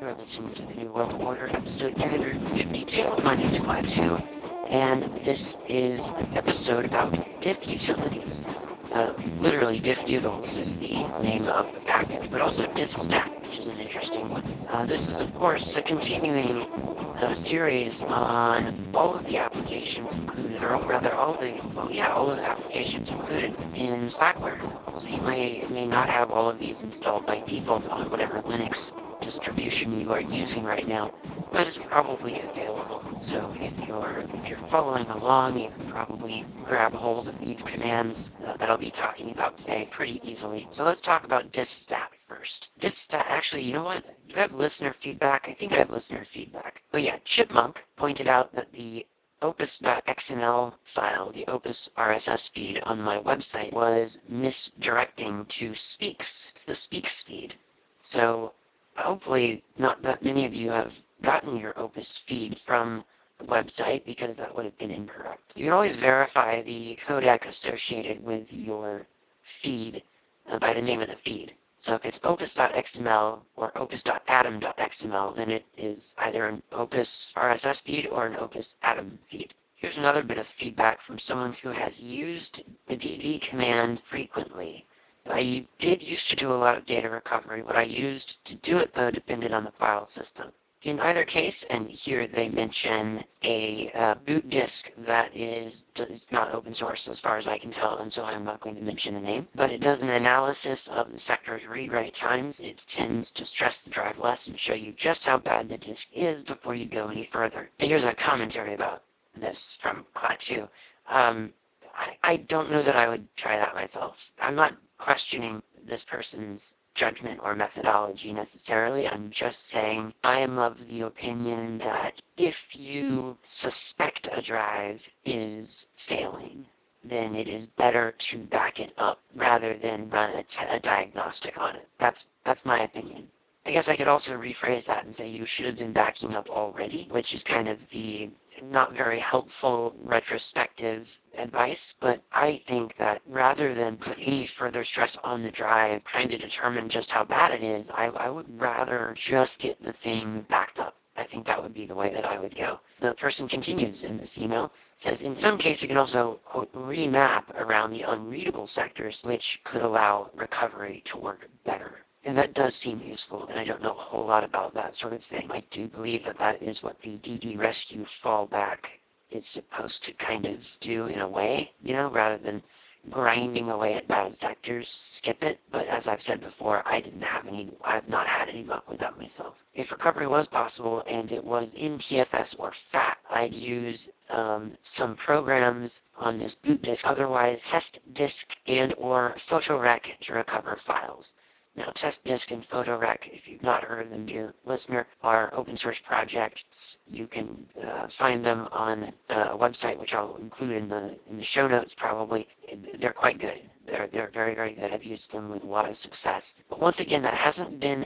You're listening to the New World Order, episode 352. My name's Klaatu, and this is an episode about diff utilities. Literally, diffutils is the name of the package, but also diffstat, which is an interesting one. This is, of course, a continuing series on all of the applications included, or rather, all of the applications included in Slackware. So you may not have all of these installed by default on whatever Linux distribution you are using right now, but it's probably available. So if you're following along, you can probably grab hold of these commands that I'll be talking about today pretty easily. So let's talk about diffstat first. Diffstat, actually, you know what? Do I have listener feedback? I think I have listener feedback. Oh yeah, Chipmunk pointed out that the opus.xml file, the opus RSS feed on my website, was misdirecting to Speaks. It's the Speaks feed. So hopefully not that many of you have gotten your Opus feed from the website, because that would have been incorrect. You can always verify the codec associated with your feed by the name of the feed. So if it's opus.xml or opus.atom.xml, then it is either an Opus RSS feed or an Opus Atom feed. Here's another bit of feedback from someone who has used the dd command frequently. I did used to do a lot of data recovery. What I used to do it, though, depended on the file system. In either case, and here they mention a boot disk that it's not open source as far as I can tell, and so I'm not going to mention the name, but it does an analysis of the sector's read-write times. It tends to stress the drive less and show you just how bad the disk is before you go any further. And here's a commentary about this from Klaatu. I don't know that I would try that myself. I'm not questioning this person's judgment or methodology necessarily. I'm just saying I am of the opinion that if you suspect a drive is failing, then it is better to back it up rather than run a diagnostic on it. That's my opinion. I guess I could also rephrase that and say you should have been backing up already, which is kind of the not very helpful retrospective advice, but I think that rather than put any further stress on the drive trying to determine just how bad it is, I would rather just get the thing backed up. I think that would be the way that I would go. The person continues in this email, says, in some case you can also, quote, remap around the unreadable sectors, which could allow recovery to work better. And that does seem useful, and I don't know a whole lot about that sort of thing. I do believe that that is what the DD rescue fallback is supposed to kind of do in a way, rather than grinding away at bad sectors, skip it. But as I've said before, I've not had any luck with that myself. If recovery was possible and it was in TFS or FAT, I'd use some programs on this boot disk, otherwise test disk and or photorec to recover files. Now, Test Disk and PhotoRec, if you've not heard of them, dear listener, are open source projects. You can find them on a website, which I'll include in the show notes probably. They're quite good. They're very, very good. I've used them with a lot of success. But once again, that hasn't been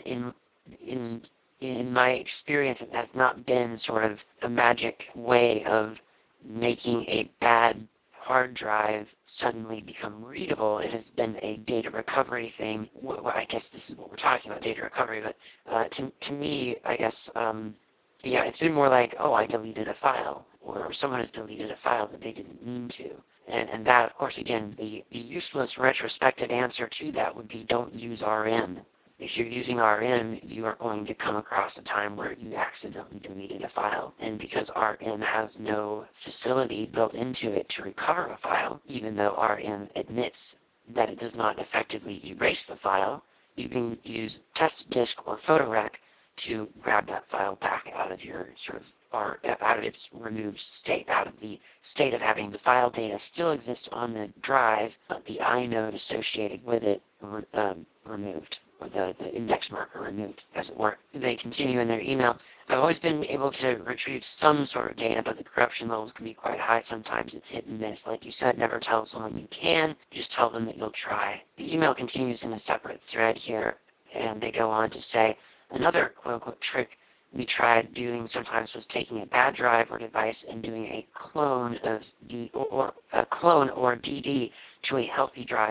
in my experience. It has not been sort of a magic way of making a bad hard drive suddenly become readable. It has been a data recovery thing. Well, I guess this is what we're talking about, data recovery, but to me, I guess, yeah, it's been more like, oh, I deleted a file, or someone has deleted a file that they didn't mean to. And that, of course, again, the useless retrospective answer to that would be don't use RM. If you're using RM, you are going to come across a time where you accidentally deleted a file. And because RM has no facility built into it to recover a file, even though RM admits that it does not effectively erase the file, you can use test disk or photorec to grab that file back out of your or out of its removed state, out of the state of having the file data still exist on the drive, but the inode associated with it removed, or the index marker removed, as it were. They continue in their email. I've always been able to retrieve some sort of data, but the corruption levels can be quite high. Sometimes it's hit and miss. Like you said, never tell someone you can, just tell them that you'll try. The email continues in a separate thread here, and they go on to say, another quote-unquote trick we tried doing sometimes was taking a bad drive or device and doing a clone of a clone or DD to a healthy drive.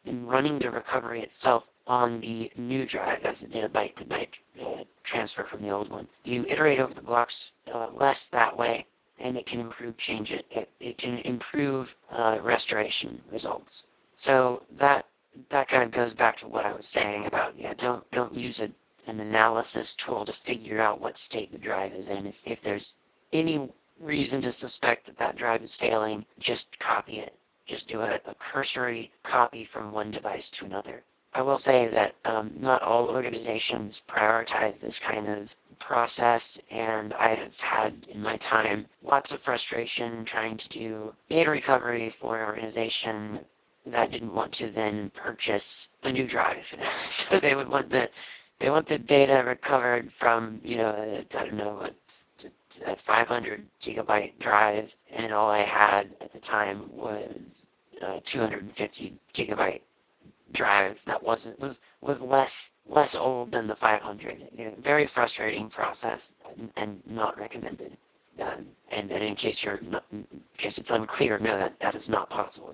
running the recovery itself on the new drive as it did a byte-to-byte transfer from the old one. You iterate over the blocks less that way, and it can improve change it can improve restoration results. So that kind of goes back to what I was saying about don't use an analysis tool to figure out what state the drive is in. If there's any reason to suspect that that drive is failing, just copy it. Just do a cursory copy from one device to another. I will say that not all organizations prioritize this kind of process, and I have had in my time lots of frustration trying to do data recovery for an organization that didn't want to then purchase a new drive. So they want the data recovered from, I don't know, a 500 gigabyte drive, and all I had at the time was a 250 gigabyte drive that was less old than the 500. Very frustrating process and not recommended. And in case it's unclear, no, that is not possible.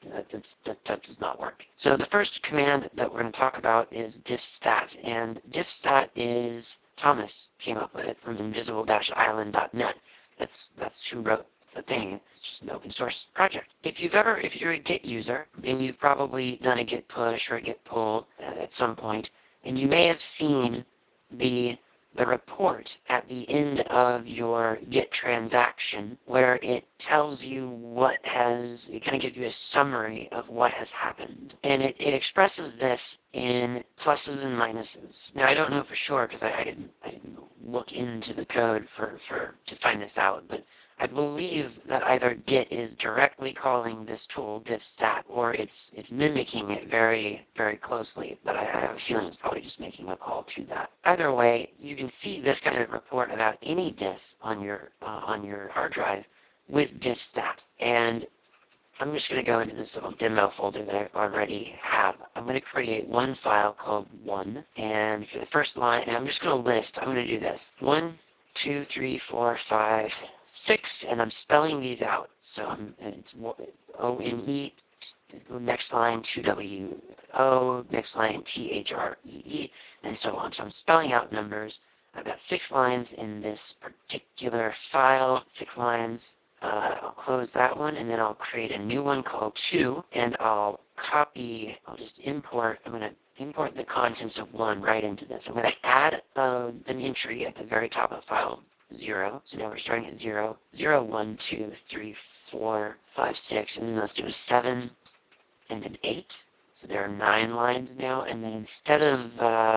That does not work. So the first command that we're going to talk about is diffstat, and diffstat is Thomas came up with it from invisible-island.net. That's who wrote the thing. It's just an open source project. If you're a Git user, then you've probably done a Git push or a Git pull at some point, and you may have seen the report at the end of your Git transaction where it tells you it kind of gives you a summary of what has happened. And it expresses this in pluses and minuses. Now, I don't know for sure because I didn't look into the code to find this out, but I believe that either Git is directly calling this tool diffstat, or it's mimicking it very, very closely, but I have a feeling it's probably just making a call to that. Either way, you can see this kind of report about any diff on your hard drive with diffstat. And I'm just going to go into this little demo folder that I already have. I'm going to create one file called 1, and for the first line, and I'm just going to list, I'm going to do this. 1, 2, 3, 4, 5, 6, and I'm spelling these out. So it's O-N-E, next line 2-W-O, next line T-H-R-E-E, and so on. So I'm spelling out numbers. I've got 6 lines in this particular file, 6 lines. I'll close that one, and then I'll create a new one called 2, and I'll just import, I'm going to import the contents of 1 right into this. I'm going to add an entry at the very top of the file, 0. So now we're starting at 0, 0, 1, 2, 3, 4, 5, 6, and then let's do a 7 and an 8. So there are 9 lines now, and then instead of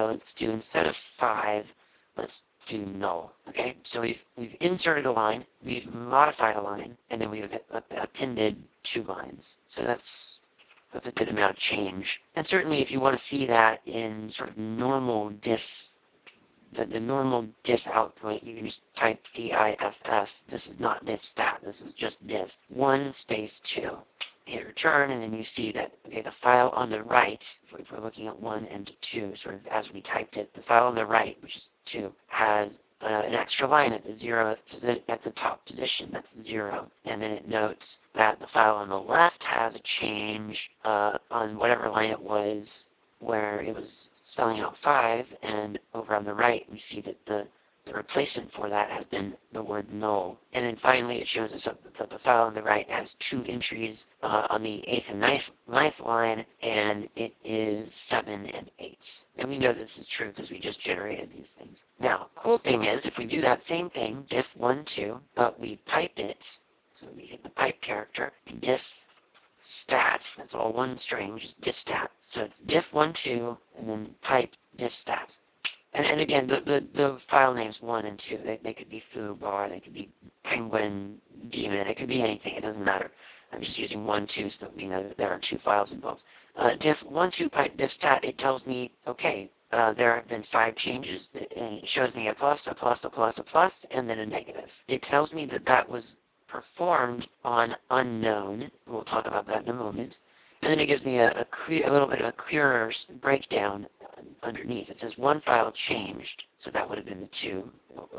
5, let's do null. Okay, so we've inserted a line, we've modified a line, and then we've appended 2 lines. So that's a good amount of change. And certainly if you want to see that in sort of normal diff, the normal diff output, you can just type diff. This is not diffstat, this is just diff. 1 space 2. Hit return, and then you see that, okay, the file on the right, if we're looking at 1 and 2, sort of as we typed it, the file on the right, which is 2, has an extra line at the 0th at the top position, that's 0. And then it notes that the file on the left has a change on whatever line it was where it was spelling out 5, and over on the right we see that the replacement for that has been the word null. And then finally it shows us that the file on the right has 2 entries on the 8th and 9th line, and it is 7 and 8. And we know this is true because we just generated these things. Now, cool thing is, if we do that same thing, diff1, 2, but we pipe it, so we hit the pipe character, diff stat, that's all one string, just diffstat. So it's diff1, 2, and then pipe diffstat. And again, the file names 1 and 2, they could be foobar, they could be penguin, demon, it could be anything, it doesn't matter. I'm just using 1, 2 so that we know that there are 2 files involved. Diff1, 2 pipe diffstat, it tells me, okay, there have been 5 changes, and it shows me a plus, a plus, a plus, a plus, and then a negative. It tells me that that was performed on unknown. We'll talk about that in a moment. And then it gives me a little bit of a clearer breakdown underneath. It says 1 file changed, so that would have been the 2, or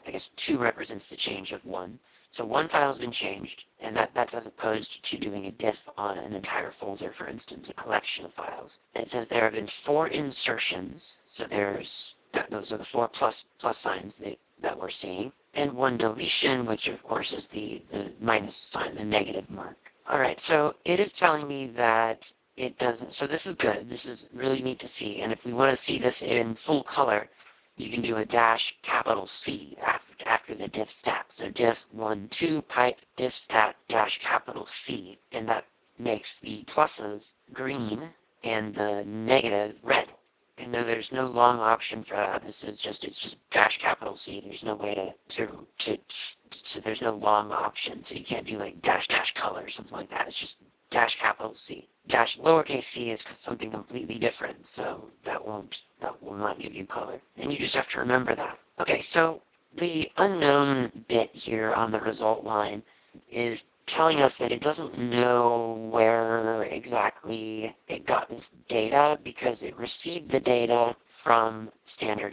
I guess 2 represents the change of 1. So one file has been changed, and that's as opposed to doing a diff on an entire folder, for instance, a collection of files. And it says there have been 4 insertions, so those are the 4 plus signs that we're seeing, and 1 deletion, which of course is the minus sign, the negative mark. Alright, so it is telling me that it doesn't, so this is good. This is really neat to see, and if we want to see this in full color, you can do a dash capital C after the diff stat. So diff12 pipe diff stat dash capital C, and that makes the pluses green and the negative red. And no, there's no long option for that. It's just dash capital C. There's no way there's no long option. So you can't do like dash color or something like that. It's just dash capital C. Dash lowercase c is something completely different, so that will not give you color. And you just have to remember that. Okay, so the unknown bit here on the result line is telling us that it doesn't know where exactly it got this data because it received the data from standard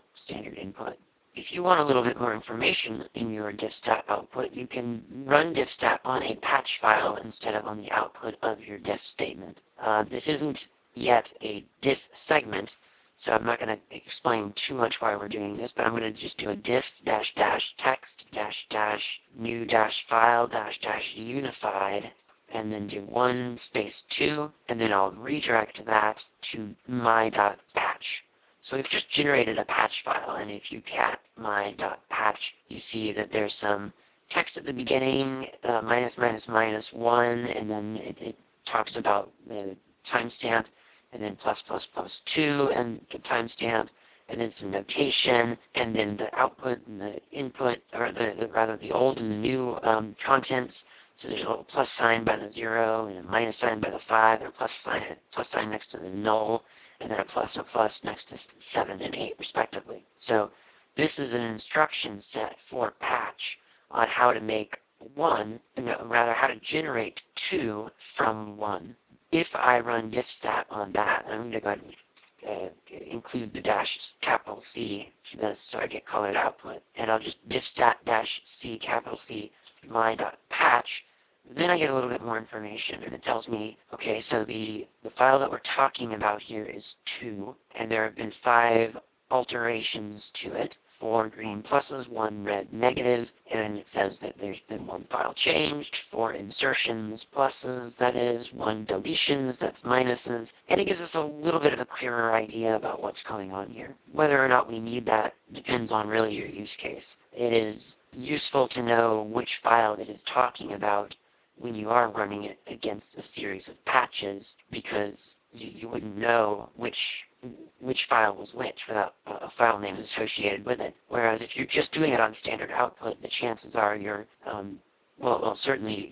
input. If you want a little bit more information in your diffstat output, you can run diffstat on a patch file instead of on the output of your diff statement. This isn't yet a diff segment, so I'm not going to explain too much why we're doing this, but I'm going to just do a diff dash dash text dash dash new dash file dash dash unified, and then do 1 space 2, and then I'll redirect that to my.patch. So we've just generated a patch file, and if you cat my.patch, you see that there's some text at the beginning, minus, minus, minus 1, and then it talks about the timestamp, and then plus, plus, plus 2, and the timestamp, and then some notation, and then the output and the input, or rather the old and the new contents. So there's a little plus sign by the 0, and a minus sign by the 5, and a plus sign next to the null, and then a plus next to 7 and 8 respectively. So this is an instruction set for patch on how to make 1, rather how to generate 2 from 1. If I run diffstat on that, I'm going to go ahead and include the dash capital C for this so I get colored output, and I'll just diffstat dash C capital C my.patch. Then I get a little bit more information, and it tells me, okay, so the file that we're talking about here is 2, and there have been 5 alterations to it, 4 green pluses, 1 red negative, and it says that there's been 1 file changed, 4 insertions, pluses, that is, 1 deletions, that's minuses, and it gives us a little bit of a clearer idea about what's going on here. Whether or not we need that depends on really your use case. It is useful to know which file it is talking about when you are running it against a series of patches, because you wouldn't know which file was which without a file name associated with it. Whereas if you're just doing it on standard output, the chances are you're, well, certainly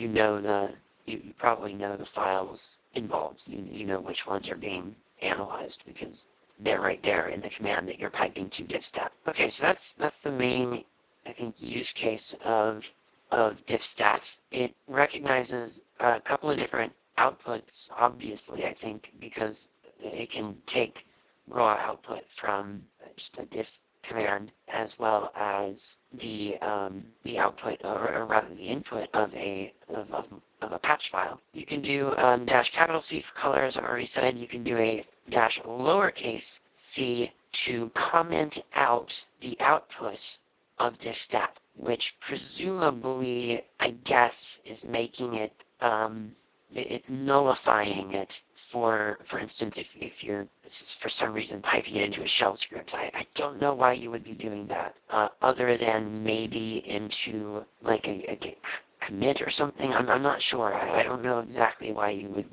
you probably know the files involved. You know which ones are being analyzed because they're right there in the command that you're piping to diffstat. Okay, so that's the main, I think, use case of diffstat. It recognizes a couple of different outputs, obviously, I think, because it can take raw output from just a diff command as well as the output, or rather the input of a patch file. You can do dash capital C for color, as I've already said. You can do a dash lowercase c to comment out the output of diffstat, which presumably, I guess, is making it, it's nullifying it for instance, if you're for some reason typing it into a shell script. I don't know why you would be doing that, other than maybe into like a commit or something. I'm not sure. I don't know exactly why you would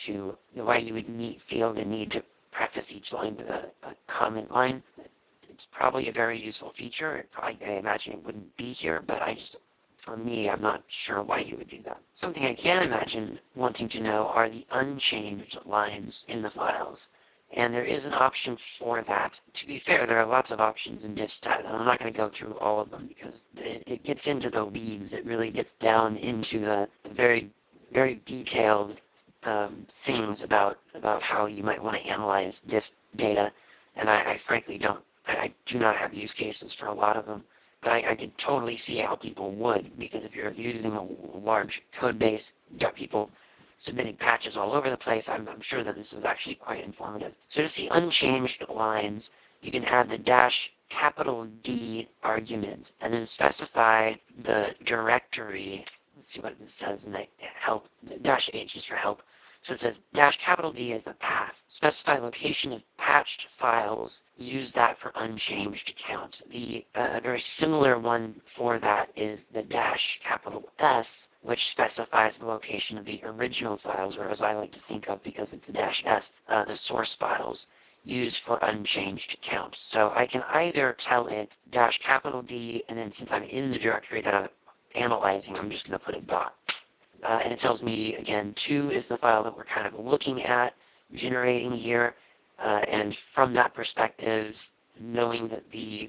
feel the need to preface each line with a comment line. It's probably a very useful feature. I imagine it wouldn't be here, but for me, I'm not sure why you would do that. Something I can imagine wanting to know are the unchanged lines in the files. And there is an option for that. To be fair, there are lots of options in diffstat, and I'm not going to go through all of them because it gets into the weeds. It really gets down into the very, very detailed things about how you might want to analyze diff data, and I frankly I do not have use cases for a lot of them, but I could totally see how people would, because if you're using a large code base, you've got people submitting patches all over the place, I'm sure that this is actually quite informative. So to see unchanged lines, you can add the -D argument and then specify the directory. Let's see what this says in the help. -H is for help. So it says -D is the path. Specify location of patched files. Use that for unchanged count. The very similar one for that is the -S, which specifies the location of the original files, or as I like to think of because it's a -S, the source files used for unchanged count. So I can either tell it -D, and then since I'm in the directory that I'm analyzing, I'm just going to put a dot. And it tells me, again, 2 is the file that we're kind of looking at, generating here. And from that perspective, knowing that the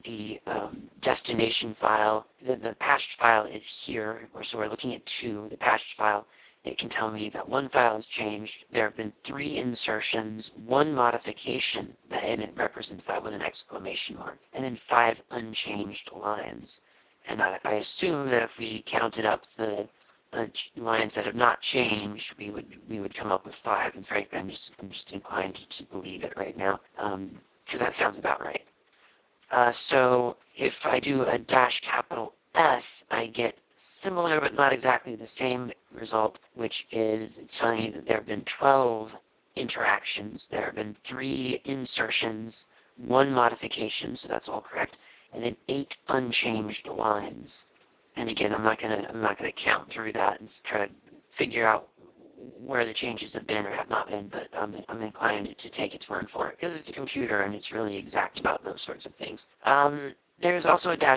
destination file, the patched file is here, so we're looking at 2, the patched file, it can tell me that 1 file has changed. There have been 3 insertions, 1 modification, and it represents that with an exclamation mark, and then 5 unchanged lines. And I assume that if we counted up the lines that have not changed, we would come up with 5. And frankly, I'm just inclined to believe it right now, because that sounds about right. So if I do a -S, I get similar but not exactly the same result, which is it's telling me that there have been 12 interactions, there have been 3 insertions, 1 modification, so that's all correct, and then 8 unchanged lines. And again, I'm not gonna count through that and try to figure out where the changes have been or have not been, but I'm inclined to take its word for it because it's a computer and it's really exact about those sorts of things. There's also a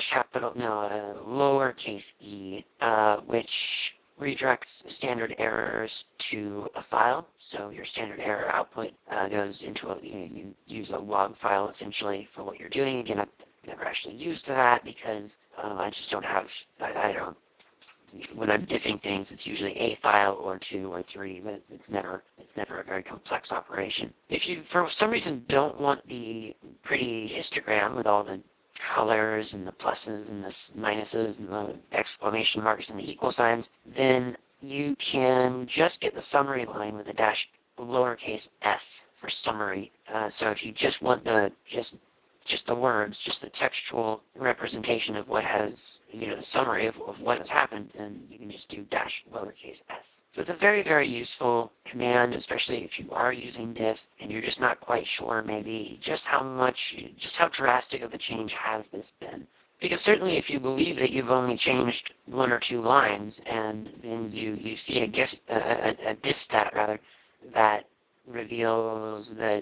lowercase e, which redirects standard errors to a file. So your standard error output goes into you use a log file essentially for what you're doing. Again, I've never actually used that because I just don't have, I don't, when I'm diffing things, it's usually a file or 2 or 3, but it's never a very complex operation. If you, for some reason, don't want the pretty histogram with all the colors and the pluses and the minuses and the exclamation marks and the equal signs, then you can just get the summary line with a lowercase s for summary. So if you just want the just the words, just the textual representation of what has, the summary of what has happened, then you can just do lowercase s. So it's a very, very useful command, especially if you are using diff and you're just not quite sure maybe just how drastic of a change has this been. Because certainly if you believe that you've only changed 1 or 2 lines and then you see a diff stat rather that reveals that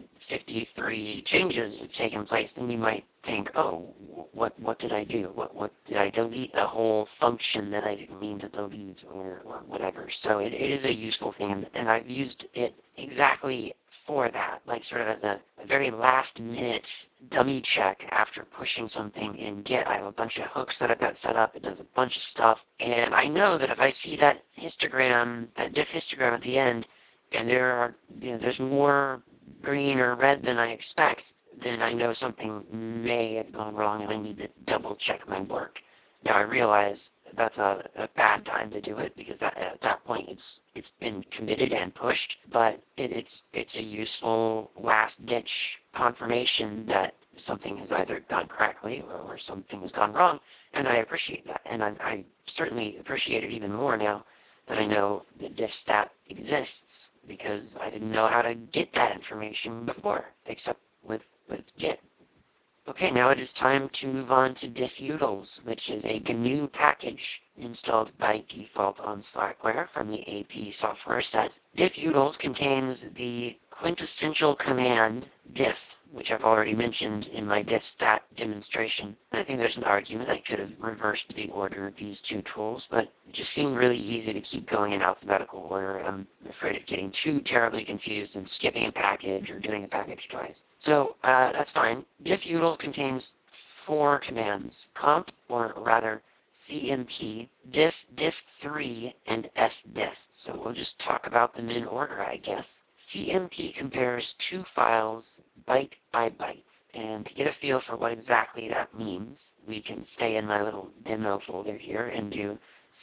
53 changes have taken place, then you might think, oh, what did I do? What did I delete a whole function that I didn't mean to delete or whatever. So it is a useful thing, and I've used it exactly for that, like sort of as a very last minute dummy check after pushing something in Git. I have a bunch of hooks that I've got set up. It does a bunch of stuff, and I know that if I see that histogram, that diff histogram at the end, and there's more green or red than I expect, then I know something may have gone wrong and I need to double check my work. Now I realize that's a bad time to do it because at that point it's been committed and pushed, but it's a useful last ditch confirmation that something has either gone correctly or something has gone wrong, and I appreciate that, and I certainly appreciate it even more now that I know that diffstat exists, because I didn't know how to get that information before, except with Git. Okay, now it is time to move on to diffutils, which is a GNU package installed by default on Slackware from the AP software set. Diffutils contains the quintessential command diff, which I've already mentioned in my diffstat demonstration. I think there's an argument I could have reversed the order of these 2 tools, but it just seemed really easy to keep going in alphabetical order. I'm afraid of getting too terribly confused and skipping a package or doing a package twice. So that's fine. Diffutil contains 4 commands: comp, or rather CMP, diff, diff3, and sdiff. So we'll just talk about them in order, I guess. CMP compares two files byte by byte. And to get a feel for what exactly that means, we can stay in my little demo folder here and do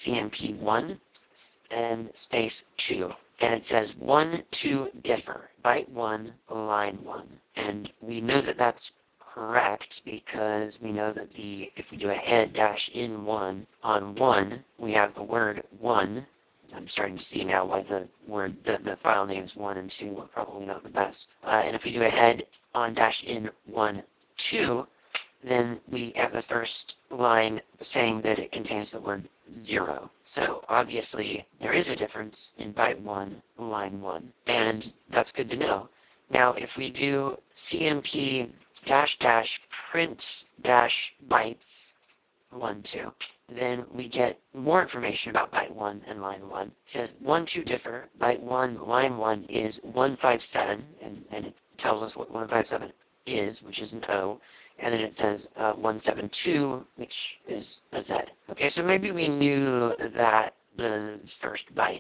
CMP1 and space 2. And it says 1, 2, differ, byte 1, line 1. And we know that that's correct because we know that if we do a head dash in 1 on 1, we have the word 1. I'm starting to see now why the file names 1 and 2 are probably not the best. And if we do a head on dash in 1, 2, then we have the first line saying that it contains the word 0. So obviously there is a difference in byte 1, line 1, and that's good to know. Now if we do CMP dash dash print dash bytes 1, 2, then we get more information about byte 1 and line 1. It says 1, 2 differ, byte 1, line 1 is 157, and it tells us what 157 is, which is an O, and then it says 172, which is a Z. Okay, so maybe we knew that the first byte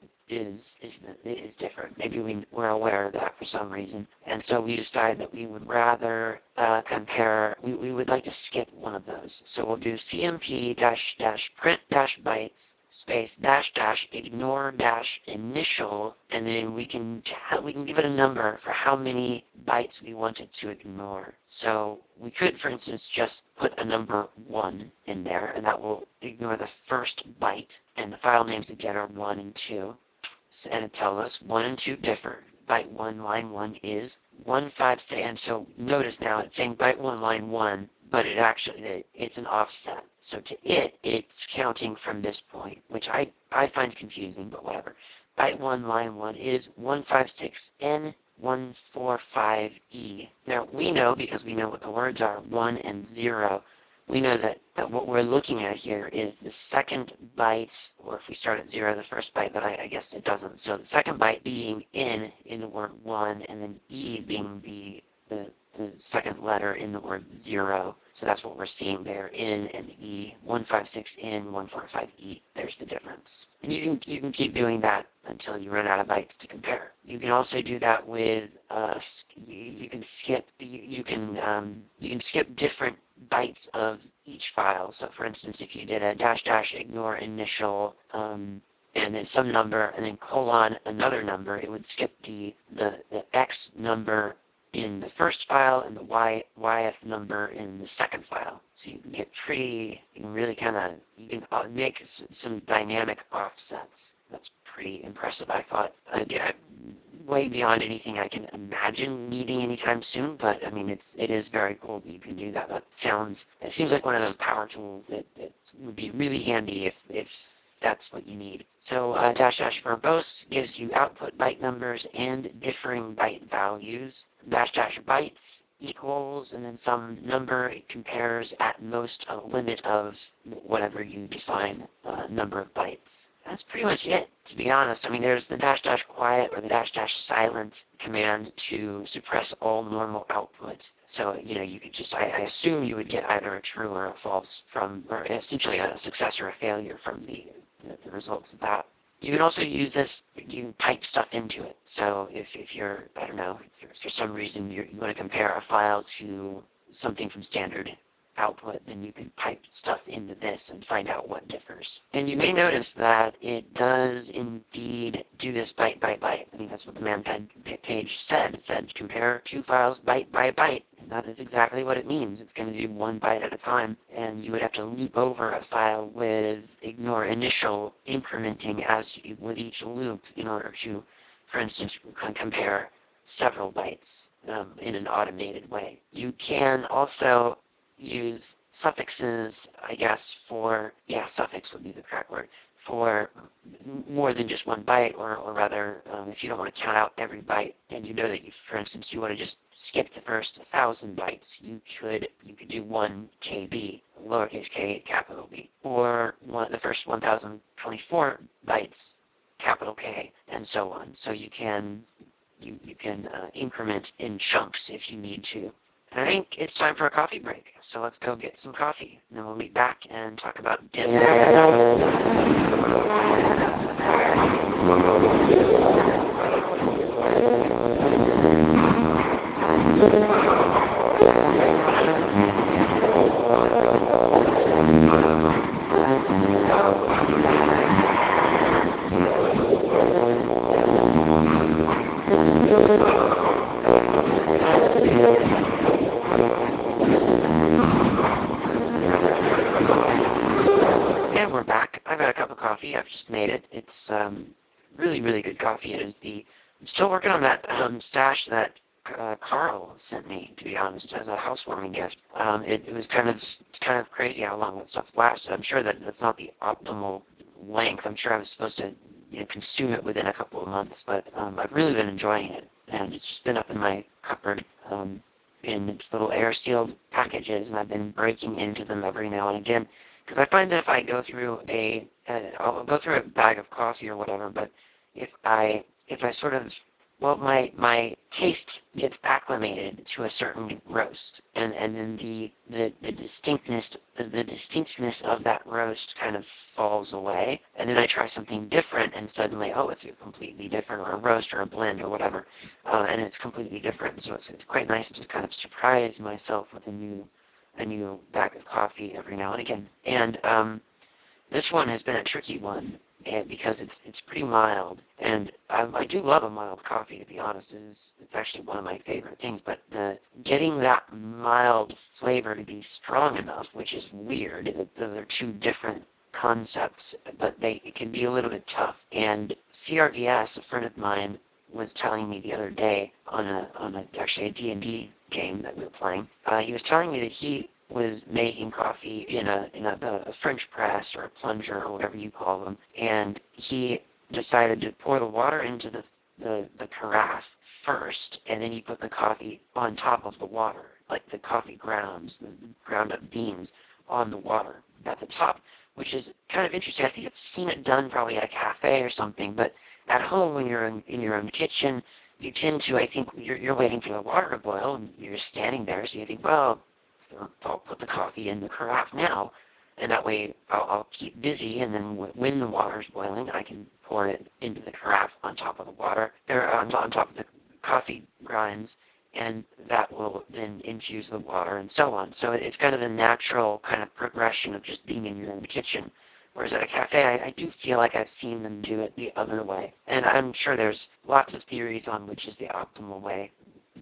is different. Maybe we were aware of that for some reason. And so we decided that we would rather compare, we would like to skip one of those. So we'll do CMP dash dash print dash bytes space dash dash ignore dash initial, and then we can give it a number for how many bytes we wanted to ignore. So we could, for instance, just put a number 1 in there, and that will ignore the first byte, and the file names again are 1 and 2. And it tells us 1 and 2 differ. Byte 1, line 1 is 156, and so notice now it's saying byte 1, line 1, but it's an offset. So to it's counting from this point, which I find confusing, but whatever. Byte 1, line 1 is 156N145E. Now we know, because we know what the words are, 1 and 0, we know that what we're looking at here is the second byte, or if we start at 0, the first byte, but I guess it doesn't. So the second byte being in the word 1, and then E being the second letter in the word 0. So that's what we're seeing there, in and E, 156 in, 145E. There's the difference. And you can keep doing that until you run out of bytes to compare. You can also do that with you can skip different bytes of each file. So for instance, if you did a dash dash ignore initial and then some number and then colon another number, it would skip the X number in the first file and the YF number in the second file. So you can really you can make some dynamic offsets. That's pretty impressive, I thought. Again, way beyond anything I can imagine needing anytime soon, but I mean, it is very cool that you can do that. It seems like one of those power tools that would be really handy if that's what you need. So dash dash verbose gives you output byte numbers and differing byte values. Dash dash bytes equals, and then some number. It compares at most a limit of whatever you define number of bytes. That's pretty much it, to be honest. I mean, there's the dash dash quiet or the dash dash silent command to suppress all normal output. So, you could just, I assume you would get either a true or a false from, or essentially a success or a failure from the results of that. You can also use this, you can pipe stuff into it. So if you're, I don't know, if for some reason you want to compare a file to something from standard output, then you can pipe stuff into this and find out what differs. And you may notice that it does indeed do this byte by byte. I mean, that's what the man page said. It said compare two files byte by byte. And that is exactly what it means. It's going to do 1 byte at a time. And you would have to loop over a file with ignore initial incrementing with each loop in order to, for instance, compare several bytes in an automated way. You can also use suffixes, I guess, suffix would be the correct word, for more than just 1 byte, or rather, if you don't want to count out every byte, and you know that, for instance, you want to just skip the first 1,000 bytes, you could do 1 KB, lowercase k, capital B, or the first 1,024 bytes, capital K, and so on. So you can increment in chunks if you need to. And I think it's time for a coffee break. So let's go get some coffee. And then we'll meet back and talk about diff. And we're back. I've got a cup of coffee. I've just made it. It's really, really good coffee. It is the. I'm still working on that stash that Carl sent me, to be honest, as a housewarming gift. It was it's kind of crazy how long that stuff's lasted. I'm sure that that's not the optimal length. I'm sure I was supposed to, consume it within a couple of months, but I've really been enjoying it, and it's just been up in my cupboard. In its little air-sealed packages, and I've been breaking into them every now and again. Because I find that if I go through I'll go through a bag of coffee or whatever, but if I sort of, well, my taste gets acclimated to a certain roast, and then the distinctness of that roast kind of falls away, and then I try something different, and suddenly, oh, it's a completely different, or a roast, or a blend, or whatever, and it's completely different. So it's quite nice to kind of surprise myself with a new bag of coffee every now and again. And this one has been a tricky one, because it's pretty mild, and I do love a mild coffee, to be honest. It's actually one of my favorite things, but getting that mild flavor to be strong enough, which is weird. They're two different concepts, but it can be a little bit tough. And CRVS, a friend of mine, was telling me the other day actually a D&D game that we were playing. He was telling me that he was making coffee in a French press or a plunger or whatever you call them, and he decided to pour the water into the carafe first, and then he put the coffee on top of the water, like the coffee grounds, the ground up beans on the water at the top, which is kind of interesting. I think I've seen it done probably at a cafe or something, but at home when you're in your own kitchen, you tend to, I think, you're waiting for the water to boil, and you're just standing there, so you think, well, I'll put the coffee in the carafe now, and that way I'll keep busy, and then when the water's boiling, I can pour it into the carafe on top of the water, or on top of the coffee grinds, and that will then infuse the water and so on. So it's kind of the natural kind of progression of just being in your own kitchen. Whereas at a cafe, I do feel like I've seen them do it the other way. And I'm sure there's lots of theories on which is the optimal way.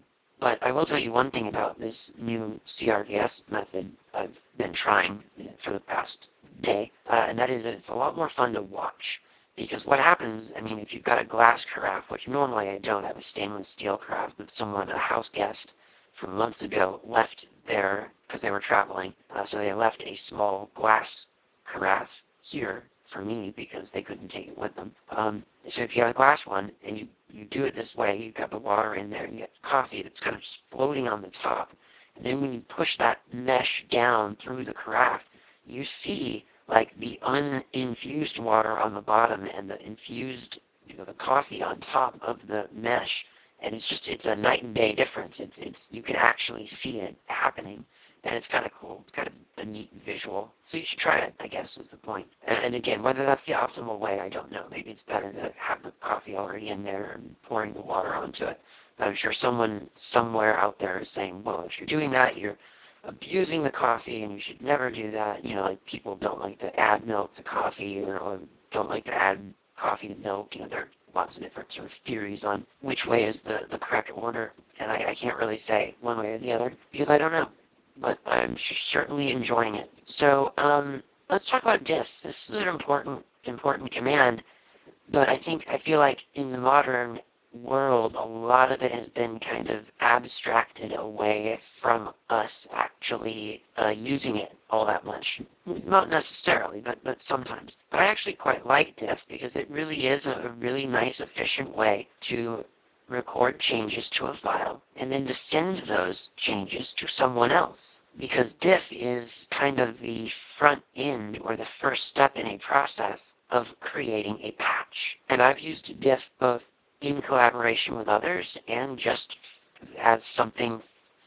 But I will tell you one thing about this new CRVS method I've been trying for the past day, and that is that it's a lot more fun to watch. Because what happens, I mean, if you've got a glass carafe, which normally I don't, I have a stainless steel carafe, but someone, a house guest from months ago, left there because they were traveling. So they left a small glass carafe here for me because they couldn't take it with them. So if you have a glass one and you do it this way, you've got the water in there and you get coffee that's kind of just floating on the top. And then when you push that mesh down through the carafe, you see like the uninfused water on the bottom and the infused, the coffee on top of the mesh. And it's a night and day difference. You can actually see it happening. And it's kind of cool. It's kind of a neat visual. So you should try it, I guess, is the point. And again, whether that's the optimal way, I don't know. Maybe it's better to have the coffee already in there and pouring the water onto it. But I'm sure someone somewhere out there is saying, well, if you're doing that, you're abusing the coffee and you should never do that. Like people don't like to add milk to coffee or don't like to add coffee to milk. There are lots of different sort of theories on which way is the correct order. And I can't really say one way or the other because I don't know, but I'm certainly enjoying it. So let's talk about diff. This is an important command, but I feel like in the modern world, a lot of it has been kind of abstracted away from us actually using it all that much. Not necessarily, but sometimes. But I actually quite like diff because it really is a really nice, efficient way to record changes to a file, and then to send those changes to someone else. Because diff is kind of the front end or the first step in a process of creating a patch. And I've used diff both in collaboration with others and just as something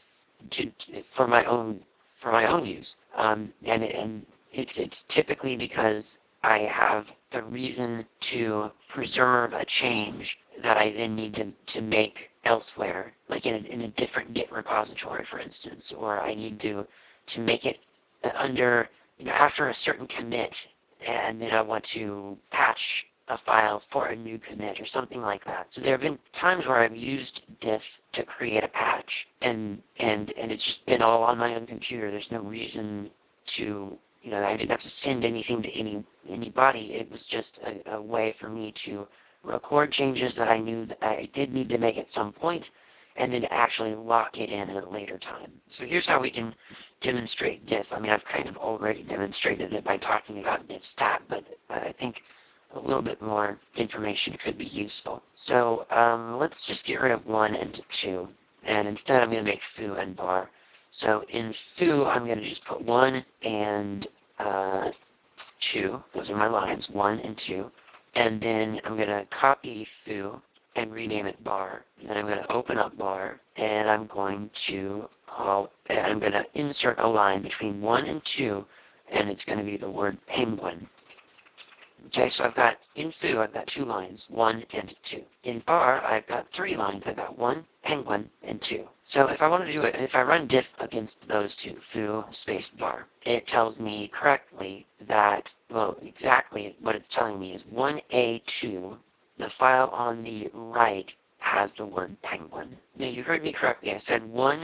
to for my own use. And it's typically because I have a reason to preserve a change that I then need to make elsewhere, like in a different Git repository, for instance, or I need to make it under, after a certain commit, and then I want to patch a file for a new commit or something like that. So there have been times where I've used diff to create a patch, and it's just been all on my own computer. There's no reason to, I didn't have to send anything to anybody. It was just a way for me to record changes that I knew that I did need to make at some point, and then actually lock it in at a later time. So here's how we can demonstrate diff. I mean, I've kind of already demonstrated it by talking about diff stat, but I think a little bit more information could be useful. So let's just get rid of 1 and 2, and instead I'm going to make foo and bar. So in foo, I'm going to just put 1 and 2. Those are my lines, 1 and 2. And then I'm going to copy foo and rename it bar. And then I'm going to open up bar, and I'm going to insert a line between 1 and 2, and it's going to be the word penguin. Okay, so in foo, I've got 2 lines, 1 and 2. In bar, I've got 3 lines. I've got 1, penguin, and 2. So if I want to do it, if I run diff against those two, foo space bar, it tells me correctly that, well, exactly what it's telling me is 1A2, the file on the right has the word penguin. Now, you heard me correctly. I said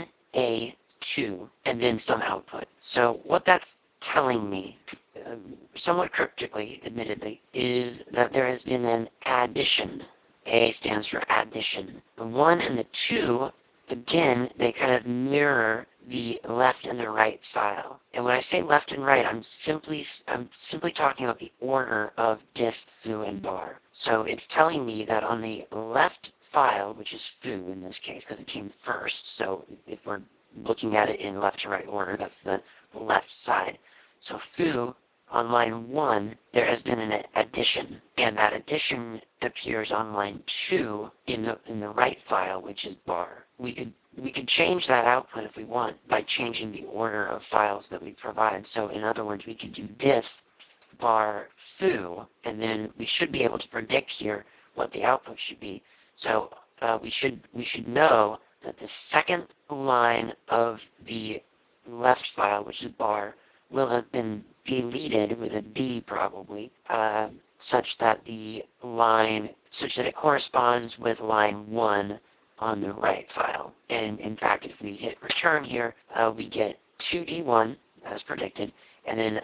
1A2 and then some output. So what that's telling me, somewhat cryptically, admittedly, is that there has been an addition. A stands for addition. The 1 and the 2, again, they kind of mirror the left and the right file. And when I say left and right, I'm simply talking about the order of diff, foo, and bar. So it's telling me that on the left file, which is foo in this case, because it came first, so if we're looking at it in left to right order, that's the left side. So foo, on line 1, there has been an addition, and that addition appears on line 2 in the right file, which is bar. We could change that output if we want by changing the order of files that we provide. So in other words, we could do diff bar foo, and then we should be able to predict here what the output should be. So we should know that the second line of the left file, which is bar, will have been deleted with a D probably, such that it corresponds with line 1 on the right file. And in fact, if we hit return here, we get 2D1 as predicted, and then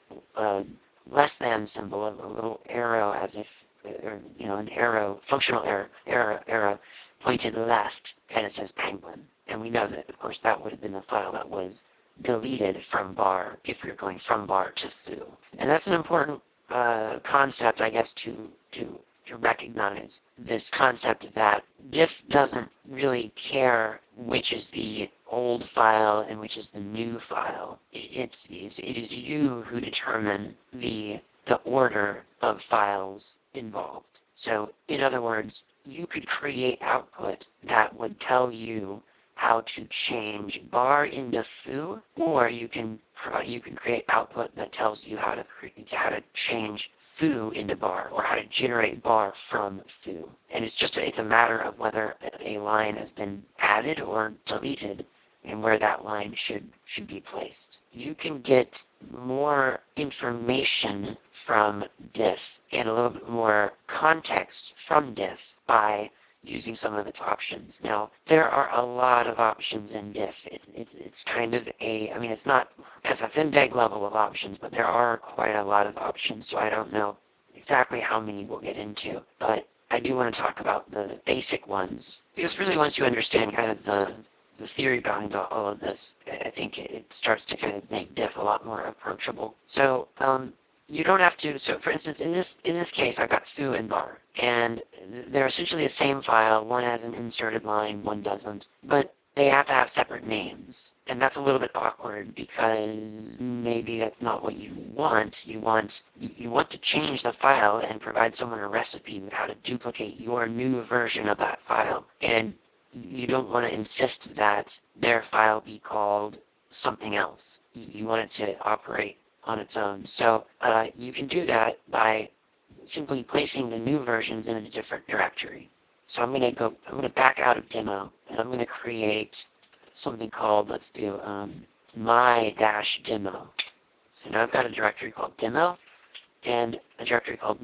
a less than symbol, a little arrow as if, an arrow, functional arrow pointed left, and it says penguin. And we know that, of course, that would have been the file that was deleted from bar if you're going from bar to foo. And that's an important concept, I guess, to recognize, this concept that diff doesn't really care which is the old file and which is the new file. It is you who determine the order of files involved. So in other words, you could create output that would tell you how to change bar into foo, or you can create output that tells you how to change foo into bar, or how to generate bar from foo. And it's a matter of whether a line has been added or deleted, and where that line should be placed. You can get more information from diff and a little bit more context from diff by using some of its options. Now, there are a lot of options in diff. It's kind of it's not FFmpeg level of options, but there are quite a lot of options, so I don't know exactly how many we'll get into. But I do want to talk about the basic ones, because really once you understand kind of the theory behind all of this, I think it starts to kind of make diff a lot more approachable. So you don't have to. So for instance, in this case, I've got foo and bar, and they're essentially the same file. One has an inserted line, one doesn't, but they have to have separate names, and that's a little bit awkward because maybe that's not what you want. You want to change the file and provide someone a recipe with how to duplicate your new version of that file, and you don't want to insist that their file be called something else. You want it to operate on its own. So you can do that by simply placing the new versions in a different directory. So I'm going to back out of demo, and I'm going to create something called, let's do my-demo. So now I've got a directory called demo, and a directory called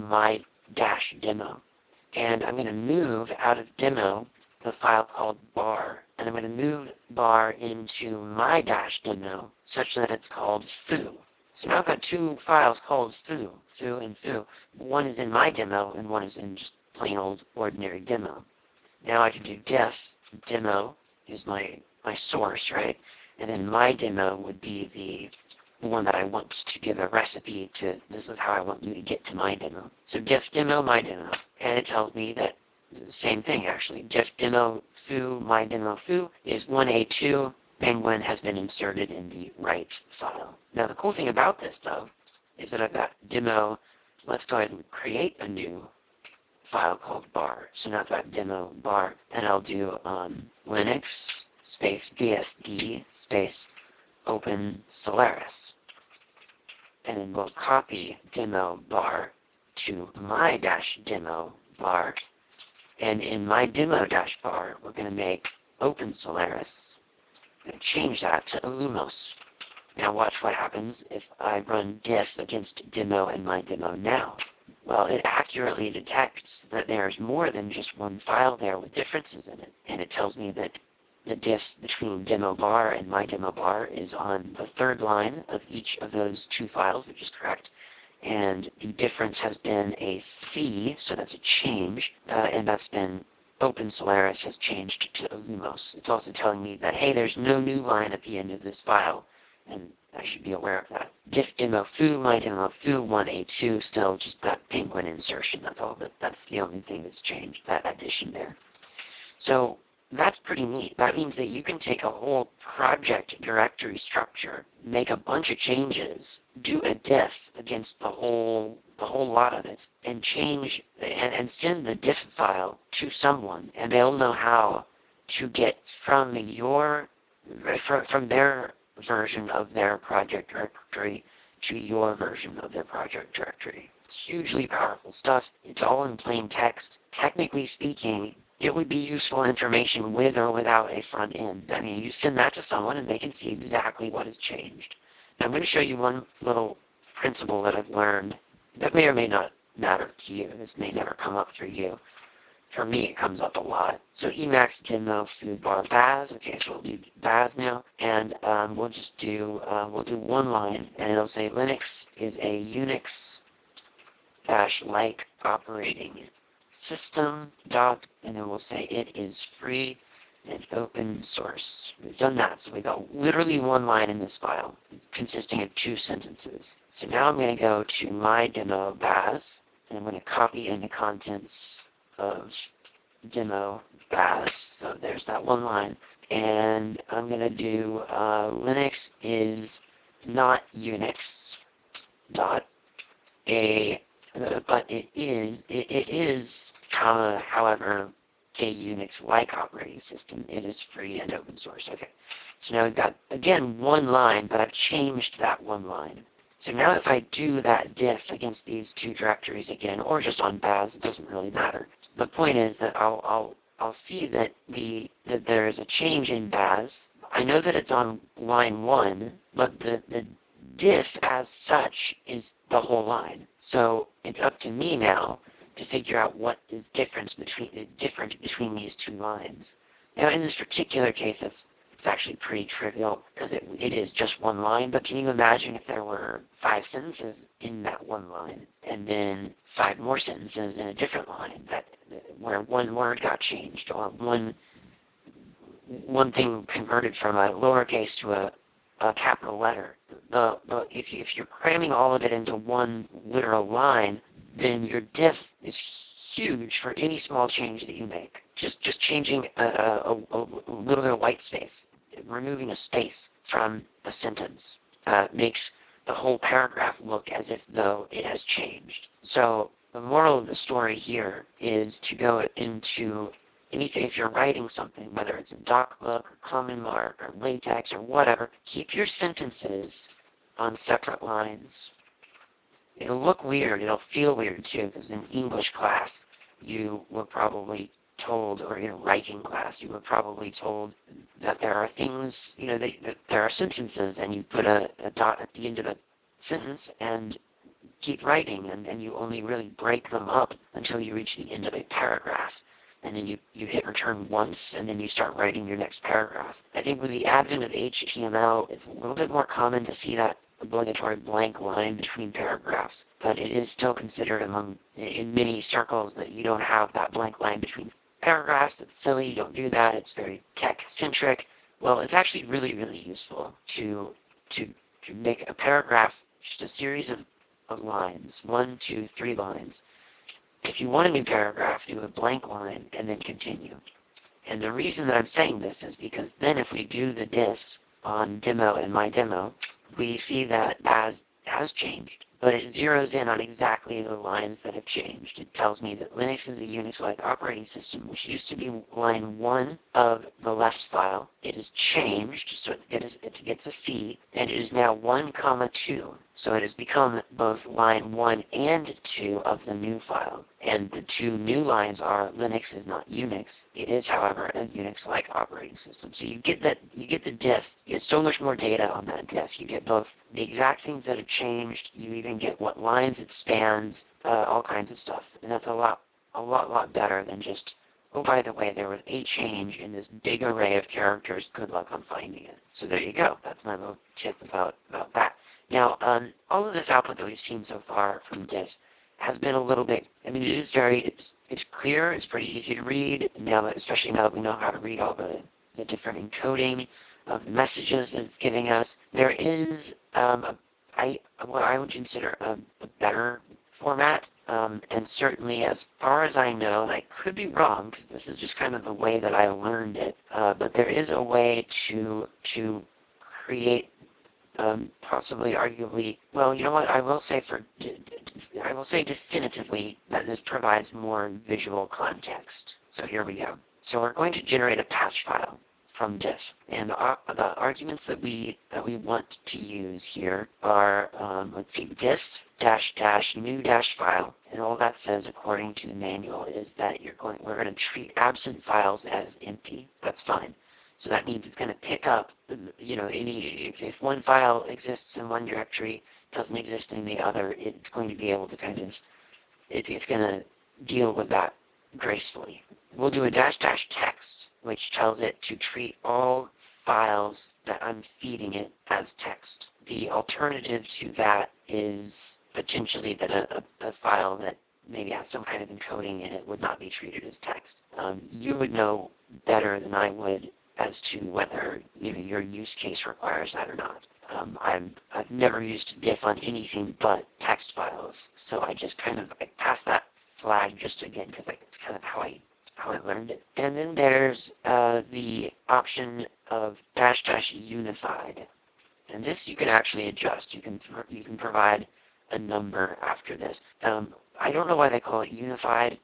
my-demo. And I'm going to move out of demo the file called bar, and I'm going to move bar into my-demo such that it's called foo. So now I've got two files called foo and foo. One is in my demo, and one is in just plain old ordinary demo. Now I can do diff. Demo is my source, right? And then my demo would be the one that I want to give a recipe to. This is how I want you to get to my demo. So diff demo my demo, and it tells me that the same thing actually. Diff demo foo my demo foo is 1A2. Penguin has been inserted in the right file. Now the cool thing about this though is that I've got demo. Let's go ahead and create a new file called bar. So now I've got demo bar, and I'll do Linux space BSD space open Solaris. And then we'll copy demo bar to my-demo bar. And in my demo bar, we're going to make open Solaris and change that to Illumos. Now watch what happens if I run diff against demo and my demo now. Well, it accurately detects that there's more than just one file there with differences in it. And it tells me that the diff between demo bar and my demo bar is on the third line of each of those two files, which is correct. And the difference has been a C, so that's a change, and that's been Open Solaris has changed to Illumos. It's also telling me that, hey, there's no new line at the end of this file, and I should be aware of that. Diff demo foo, my demo foo, 1A2, still just that penguin insertion. That's the only thing that's changed, that addition there. So that's pretty neat. That means that you can take a whole project directory structure, make a bunch of changes, do a diff against the whole lot of it, and change and send the diff file to someone, and they'll know how to get from their version of their project directory to your version of their project directory. It's hugely powerful stuff. It's all in plain text. Technically speaking, it would be useful information with or without a front end. I mean, you send that to someone and they can see exactly what has changed. Now, I'm going to show you one little principle that I've learned that may or may not matter to you. This may never come up for you. For me, it comes up a lot. So Emacs demo food bar Baz. Okay, so we'll do Baz now, and we'll just do one line, and it'll say Linux is a Unix-like operating system dot, and then we'll say it is free and open source. We've done that, so we got literally one line in this file, consisting of two sentences. So now I'm going to go to my demo Baz, and I'm going to copy in the contents of demo Baz. So there's that one line, and I'm going to do Linux is not Unix dot a but it is, however, a Unix-like operating system. It is free and open source. Okay, so now we've got, again, one line, but I've changed that one line. So now if I do that diff against these two directories again, or just on Baz, it doesn't really matter. The point is that I'll see that there is a change in Baz. I know that it's on line 1, but the diff as such is the whole line. So it's up to me now to figure out what is different between these two lines. Now in this particular case, it's actually pretty trivial because it is just one line, but can you imagine if there were 5 sentences in that one line and then 5 more sentences in a different line where one word got changed, or one thing converted from a lowercase to a capital letter. If you're cramming all of it into one literal line, then your diff is huge for any small change that you make. Just changing a little bit of white space, removing a space from a sentence, makes the whole paragraph look as if though it has changed. So the moral of the story here is to go into anything, if you're writing something, whether it's in DocBook or Common Mark or LaTeX or whatever, keep your sentences on separate lines. It'll look weird, it'll feel weird too, because in English class, you were probably told, or in writing class, you were probably told that there are things, that there are sentences, and you put a dot at the end of a sentence and keep writing, and you only really break them up until you reach the end of a paragraph. And then you hit return once, and then you start writing your next paragraph. I think with the advent of HTML, it's a little bit more common to see that obligatory blank line between paragraphs, but it is still considered in many circles that you don't have that blank line between paragraphs. That's silly, you don't do that, it's very tech-centric. Well, it's actually really, really useful to make a paragraph just a series of lines, 1, 2, 3 lines. If you want a new paragraph, do a blank line and then continue. And the reason that I'm saying this is because then if we do the diff on demo and my demo, we see that as has changed, but it zeroes in on exactly the lines that have changed. It tells me that Linux is a Unix-like operating system, which used to be line 1 of the left file. It has changed, so it gets a C, and it is now 1, 2. So it has become both line 1 and 2 of the new file. And the two new lines are Linux is not Unix. It is, however, a Unix-like operating system. So you get the diff. You get so much more data on that diff. You get both the exact things that have changed. You even get what lines it spans, all kinds of stuff. And that's a lot better than just, oh, by the way, there was a change in this big array of characters. Good luck on finding it. So there you go. That's my little tip about that. Now, all of this output that we've seen so far from diff has been a little bit, I mean, it's clear, it's pretty easy to read, especially now that we know how to read all the different encoding of the messages that it's giving us. There is what I would consider a better format, and certainly as far as I know, and I could be wrong, because this is just kind of the way that I learned it, but there is a way to create possibly, arguably, well, you know what? I will say definitively that this provides more visual context. So here we go. So we're going to generate a patch file from diff, and the arguments that we want to use here are let's see, diff dash dash new dash file, and all that says, according to the manual, is that we're going to treat absent files as empty. That's fine. So that means it's going to pick up, if one file exists in one directory, doesn't exist in the other, it's going to be able to it's going to deal with that gracefully. We'll do a dash dash text, which tells it to treat all files that I'm feeding it as text. The alternative to that is potentially that a file that maybe has some kind of encoding in it would not be treated as text. You would know better than I would as to whether your use case requires that or not. I've never used diff on anything but text files, so I just I passed that flag just again because it's kind of how I learned it. And then there's the option of dash dash unified, and this you can actually adjust. You can provide a number after this. I don't know why they call it unified.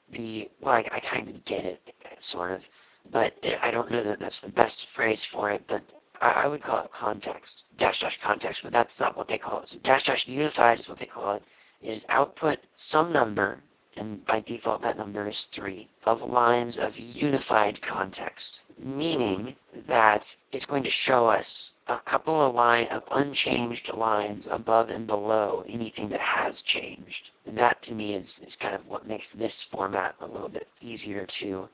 I kind of get it, sort of. But I don't know that that's the best phrase for it, but I would call it context, dash dash context, but that's not what they call it. So dash dash unified is what they call it. It is output some number, and by default that number is 3, of lines of unified context, meaning that it's going to show us a couple of unchanged lines above and below anything that has changed. And that to me is kind of what makes this format a little bit easier to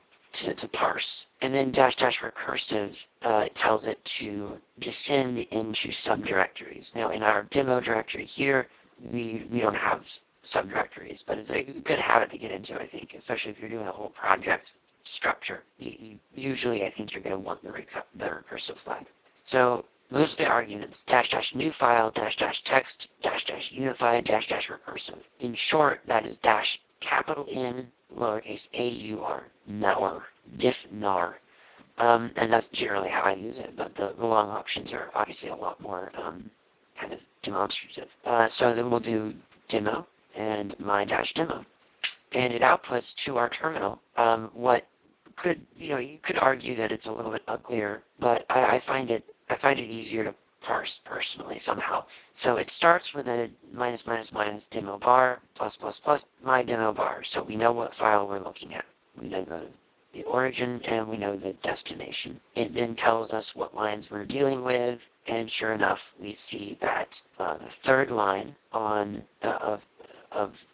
parse. And then dash dash recursive tells it to descend into subdirectories. Now in our demo directory here, we don't have subdirectories, but it's a good habit to get into, I think, especially if you're doing a whole project structure. Usually I think you're going to want the recursive flag. So those are the arguments: dash dash new file, dash dash text, dash dash unified, dash dash recursive. In short, that is dash capital N, lowercase a-u-r, nar, diff nar. And that's generally how I use it, but the long options are obviously a lot more kind of demonstrative. So then we'll do demo and my dash demo. And it outputs to our terminal what you could argue that it's a little bit uglier, but I find it easier to parse personally somehow. So it starts with a minus minus minus demo bar plus plus plus my demo bar. So we know what file we're looking at. We know the origin and we know the destination. It then tells us what lines we're dealing with, and sure enough, we see that the third line on of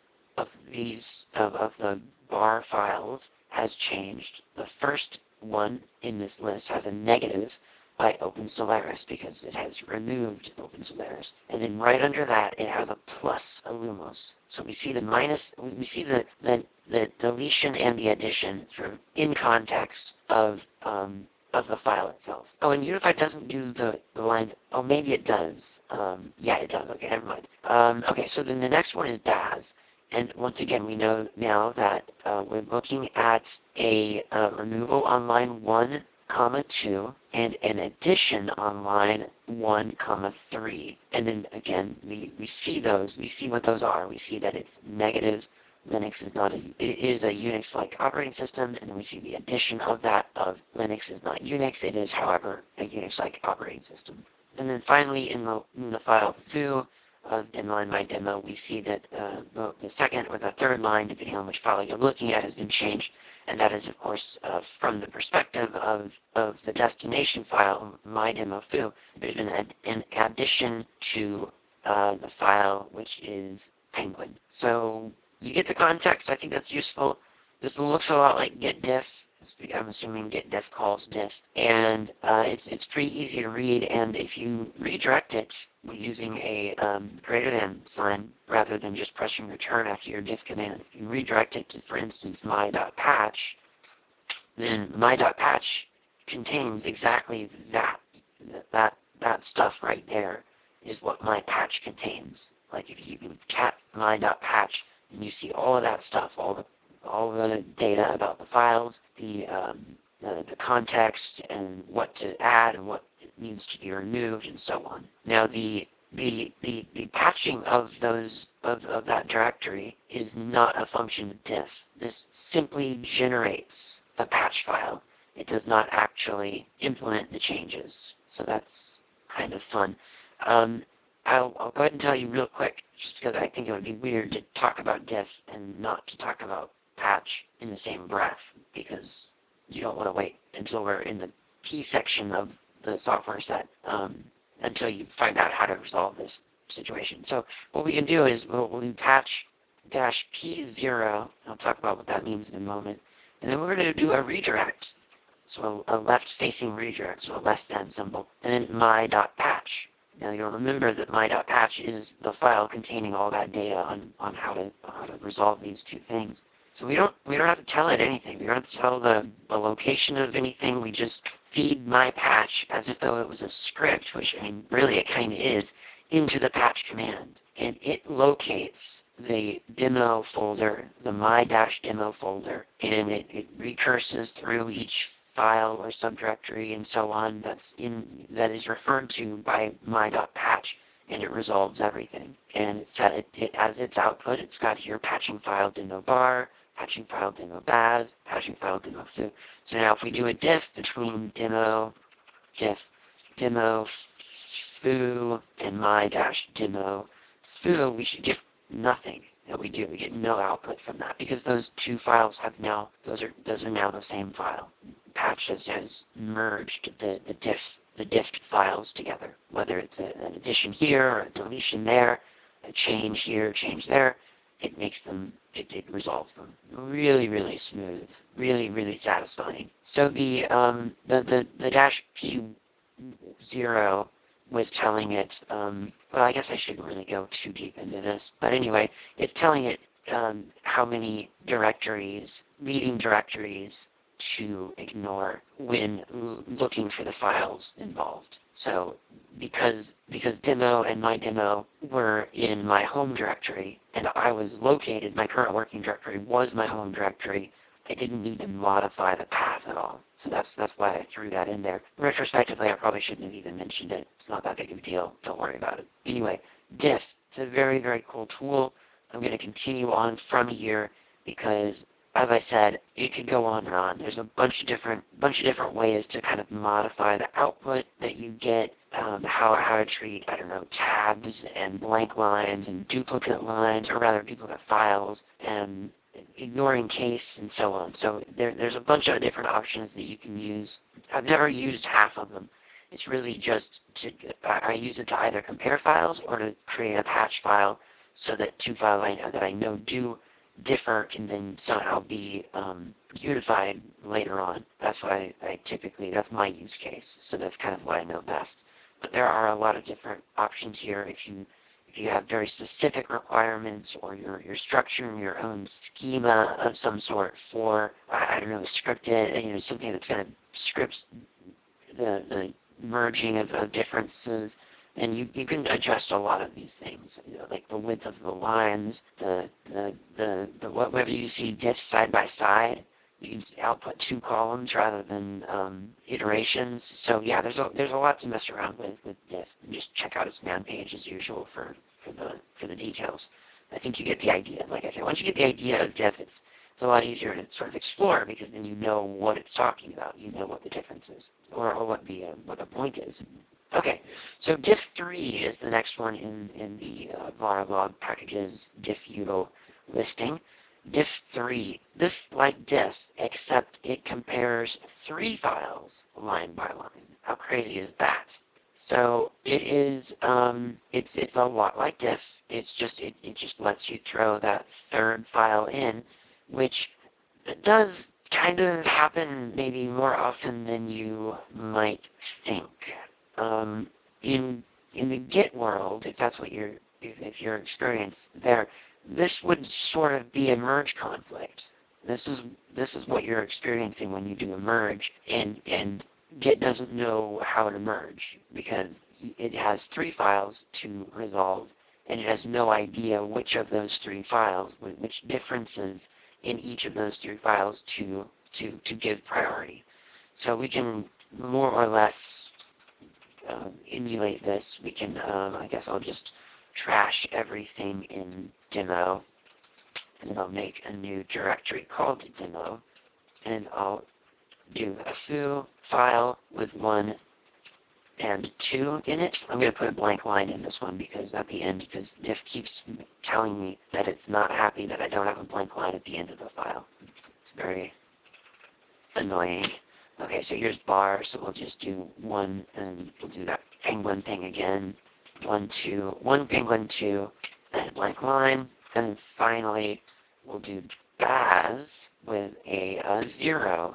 of the bar files has changed. The first one in this list has a negative by OpenSolaris because it has removed OpenSolaris. And then right under that, it has a plus Illumos. So we see the minus, we see the deletion and the addition sort of in context of the file itself. Oh, and Unified doesn't do the lines. Oh, maybe it does. Yeah, it does. Okay, never mind. Okay, so then the next one is Baz. And once again, we know now that we're looking at a removal on line 1, comma 2, and an addition on line 1, comma 3. And then again, we see those, we see what those are. We see that it's negative. Linux is not it is a Unix-like operating system, and we see the addition of that of Linux is not Unix. It is, however, a Unix-like operating system. And then finally, in the file foo of dim my demo, we see that the second or the third line, depending on which file you're looking at, has been changed, and that is, of course, from the perspective of the destination file, my demo foo. There's been an addition to the file, which is Penguin. So you get the context. I think that's useful. This looks a lot like getdiff. I'm assuming getdiff calls diff, and it's pretty easy to read. And if you redirect it using a greater than sign rather than just pressing return after your diff command, if you redirect it to, for instance, my.patch, then my.patch contains exactly that stuff right there is what my patch contains. Like if you cat my.patch and you see all of that stuff, all the data about the files, the context, and what to add and what needs to be removed, and so on. Now the patching of those of that directory is not a function of diff. This simply generates a patch file. It does not actually implement the changes. So that's kind of fun. I'll go ahead and tell you real quick, just because I think it would be weird to talk about diff and not to talk about patch in the same breath, because you don't want to wait until we're in the P section of the software set until you find out how to resolve this situation. So what we can do is we'll patch -P0. I'll talk about what that means in a moment. And then we're going to do a redirect. So a left-facing redirect, so a less than symbol. And then my.patch. Now you'll remember that my.patch is the file containing all that data on how to resolve these two things. So we don't have to tell it anything. We don't have to tell the location of anything. We just feed my patch as if though it was a script, which I mean really it kind of is, into the patch command. And it locates the demo folder, the my-demo folder, and it recurses through each file or subdirectory and so on that is referred to by my.patch, and it resolves everything. And it as its output, it's got here patching file demo bar, patching file demo baz, patching file demo foo. So now if we do a diff between diff demo foo and my-demo foo, we should get nothing. That we get no output from that because those two files have now those are now the same file. Patch has merged the diffed files together, whether it's an addition here or a deletion there, a change here, change there. It makes them, it resolves them. Really, really smooth, really, really satisfying. So the -P0 was telling it, well, I guess I shouldn't really go too deep into this, but anyway, it's telling it how many directories, leading directories, to ignore when looking for the files involved. So because demo and my demo were in my home directory and I was located, my current working directory was my home directory, I didn't need to modify the path at all. So that's why I threw that in there. Retrospectively, I probably shouldn't have even mentioned it. It's not that big of a deal. Don't worry about it. Anyway, diff. It's a very, very cool tool. I'm going to continue on from here because as I said, it could go on and on. There's a bunch of different ways to kind of modify the output that you get. How to treat, I don't know, tabs and blank lines and duplicate lines, or rather duplicate files, and ignoring case and so on. So there's a bunch of different options that you can use. I've never used half of them. It's really just I use it to either compare files or to create a patch file so that two files that I know do differ can then somehow be unified later on. That's why that's my use case. So that's kind of what I know best. But there are a lot of different options here. If you have very specific requirements, or you're structuring your own schema of some sort for, I don't know, scripted, something that's going to script the merging of differences, and you can adjust a lot of these things, like the width of the lines, whether you see diffs side by side, you can output two columns rather than iterations. So yeah, there's a lot to mess around with diff. And just check out its man page as usual for the details. I think you get the idea. Like I said, once you get the idea of diff, it's a lot easier to sort of explore, because then you know what it's talking about. You know what the difference is, or what the point is. Okay, so diff3 is the next one in the var log packages diffutil listing. Diff3, this like diff, except it compares 3 files line by line. How crazy is that? So it is, it's a lot like diff. It's just, it just lets you throw that third file in, which does kind of happen maybe more often than you might think. Um, in the Git world, if that's what if your experience there, this would sort of be a merge conflict. This is what you're experiencing when you do a merge, and Git doesn't know how to merge, because it has 3 files to resolve, and it has no idea which of those 3 files, which differences in each of those 3 files to give priority. So we can more or less emulate this. We can, I guess I'll just trash everything in demo, and then I'll make a new directory called demo, and I'll do a foo file with 1 and 2 in it. I'm going to put a blank line in this one because at the end, because diff keeps telling me that it's not happy that I don't have a blank line at the end of the file. It's very annoying. Okay, so here's bar, so we'll just do 1, and we'll do that penguin thing again. 1, 2, 1 penguin, 2, and a blank line. And then finally, we'll do baz with a 0,